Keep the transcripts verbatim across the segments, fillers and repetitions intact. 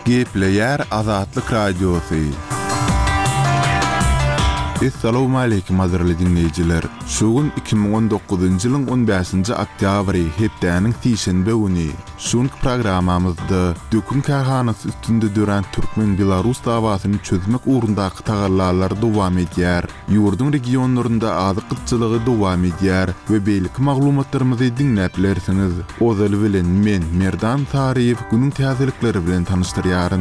Gepleyer Azatlyk Radiosu. Assalamu alaykum hazırly dinleyijiler. Şugun iki bin on dokuzuncu ýylyň on beşinji oktýabry hepdäniň tişenbe güni. Şuň programamyzda döküm karhanasy üstünde dören Türkmen-Belarus dawasyny çözmek ugrundaky tagallarlar dowam edýär. Ýurdun regionlarynda azyk kıtçylygy dowam edýär we beýlik maglumatlarymyzy dinläp bilersiňiz. Ozaly bilen men Merdan Tariýew günüň täzelikleri bilen tanışdyrýaryn.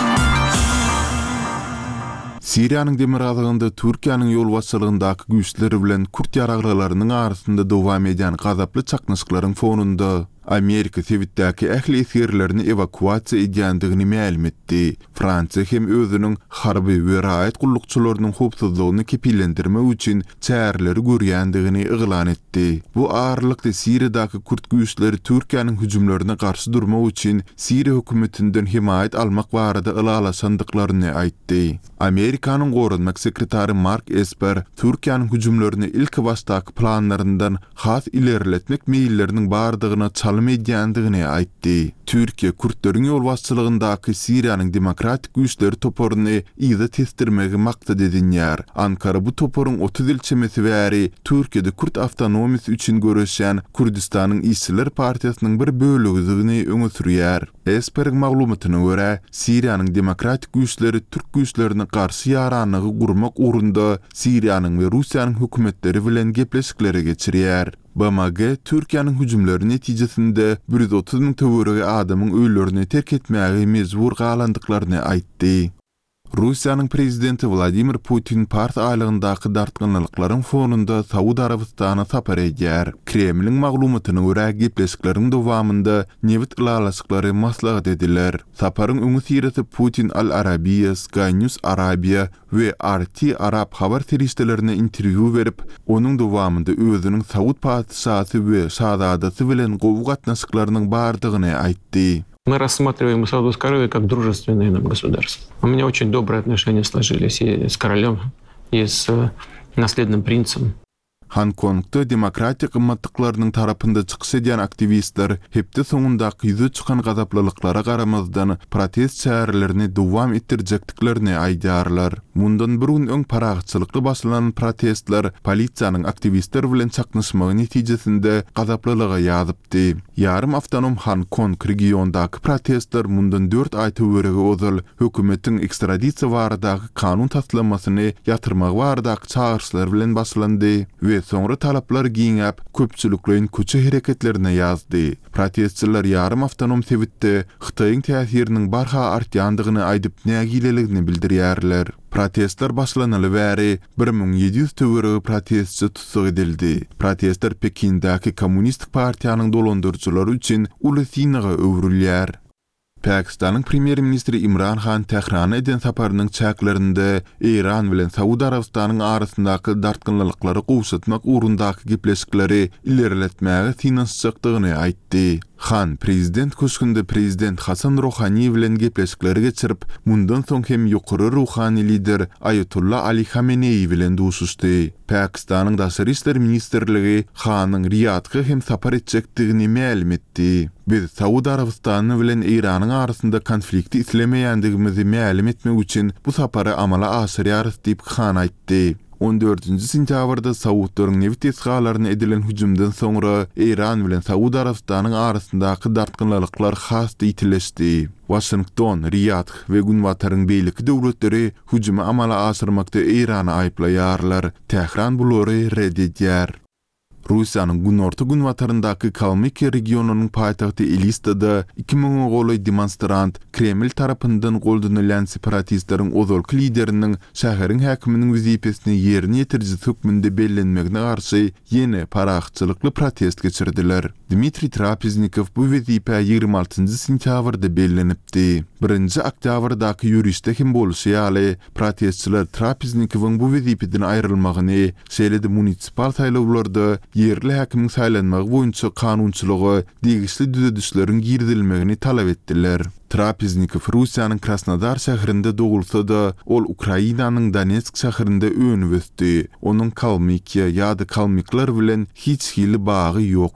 Siriýanyň demir azygynda Türkiýanyň ýol başçylygyndaky güýçleri bilen Kurt ýaraglarynyň arasynda dowam edýän gazaply çaknyşyklaryň fonunda Amerika Sewitdäki ähli esirlerini evakuasiýa edýändigini ma'lum etdi. Fransiýa hem özüniň harby we raýat gullukçylarynyň howpsuzlygyny kepillendirmek üçin çäreleri görýändigini yglan etdi. Bu ağırlykda Siriýadaky Kurt güýçleri Türkiýanyň hüjümlerine garşy durmak üçin Siriýa hökümetinden himayet almak barada ylalasandyklaryny aýtdy. Amerikanyň gorunmak sekretary Mark Esper Türkiýanyň hüjümlerini ilk başdaky planlaryndan has ilerletmek meýilleriniň bardygyna edýändigini aýtdy. Türkiýe Kurtlaryň ýol başçylygyndaky Siriýanyň demokratik güýçleri toporuny ýyda testirmegi maksat edinýär. Ankara bu toporuň otuz ilçemesi bäri Türkiýede Kurt awtonomiýasy üçin görüşýän Kurdistanyň Işçylar partiýasynyň bir bölegi öňe sürýär. Esperg maglumatyna görä, Siriýanyň demokratik güýçleri Türk güýçlerine garşy ýaranlygy gurmak ugrunda Siriýanyň we Russiýanyň hökümetleri bilen gepleşikleri geçirýär. B M G Türkiýanyň hüjümleri netijesinde bir yüz otuz miň töwerege adamyň öýlerini terk etmäge mezbur galandyklaryny aýtdy. Russiýanyň prezidenti Vladimir Putin part aýlygyndaky dartgynlyklaryň fonunda Saudy Arabistana sapar edýär. Kremliň maglumatyna görä gepleşikleriň dowamında newit ylalasyklary maslahat ediler. Saparyň öňü sireti Putin Al Arabiya, Sky News Arabia we R T Arab habar terişdelerine interview berip, onuň dowamında özüniň Saud padşahy we şahzadasy bilen gowy gatnaşyklarynyň bardygyny aýtdy. Мы рассматриваем Саудовскую Аравию как дружественное нам государство. У меня очень добрые отношения сложились и с королем, и с наследным принцем. Hongkongda demokratik gymmatlyklarynyň tarapynda çykyş edýän aktivistler hepde soňundaky ýüze çykan gazaplylyklara garamazdan protest çärelerini dowam etdirjekdiklerini aýdýarlar. Mundan bir gün öň paragçylykly başlanan protestler polisiýanyň aktivistler bilen çaknyşmagy netijesinde gazaplylyga ýazypdy. Yarım awtonom Hongkong regiondaky protestler mundan dört aý töwerege ozal hökümetiň ekstradisiýa baradaky kanun taslamasyny ýatyrmak baradaky çağrışlar bilen başlandy we soňra talaplar giňäp köpçüliklerin köçe hereketlerine ýazdy. Protestçiler yarım awtonom Sewitde Hytaýyň täsiriniň barha artýandygyny aýdyp nägileligini bildirýärler. Protestler başlanaly bäri bir miň ýedi ýüz töwerege protestçi tutsak edildi. Protestler Pekindäki Kommunistik partiýanyň dolandyrjylary üçin uly synaga öwrülýär. Pakistanyň premier ministri Imran Khan Tehran eden saparynyň çäklerinde Iran bilen Saudy Arabistanyň arasyndaky dartgynlyklary gowşatmak ugrundaky gepleşikleri ilerletmäge finansçykdygyny aýtdy. Khan prezident köşkünde prezident Hasan Rouhani bilen gepleşikleri geçirip, mundan soň hem ýokary ruhani lider Ayatollah Ali Khamenei bilen duşuşdy. Pakistanyň daşary işler ministrligi Khanyň Riyadga hem sapar etjekdigini ma'lum etdi. Biz Saudy Arabistany bilen Iranyň arasynda konflikti islemeýändigimizi ma'lum etmek üçin bu sapary amala aşyrýarys diýip Khan aýtdy. on dördünji sentýabrda Saudlaryň newit esgalaryna edilen hüjümden soňra Iran bilen Saudy Arabistanyň arasyndaky dartgynlyklar hasty itileşdi. Washington, Riyad we Günwataryň beýleki döwletleri hüjümi amala aşyrmakda Irany aýplaýarlar. Tehran bulary red edýär. Russiýanyň günorta Günwataryndaky Kalmykiya regionunyň paýtagty Elistada iki miň goly demonstrant Kreml tarapyndan goldanılan separatistleriň ozalky lideriniň şäheriň häkiminiň wezipesini ýerine ýetirjek hökmünde bellenmegine garşy ýene paragçylykly protest geçirdiler. Dmitri Trapeznikov bu wezipe ýygrima altynjy sentýabrda bellenipdi. birinji oktýabrdaky ýürüşde hem bolşýaly protestçiler Trapeznikov'yň bu wezipeden aýrylmagyny, şeýle-de munisipal saýlawlarda yerli häkimiň saýlanmagy boýunça kanunçylygy, degişli düzedişleriň girdilmegini talap etdiler. Trapeznikov Russiýanyň Krasnodar şäherinde dogulsa da, ol Ukrainanyň Donetsk şäherinde öňüňde. Onuň Kalmykiya ýa-da Kalmyklar bilen hiç hili bagy ýok.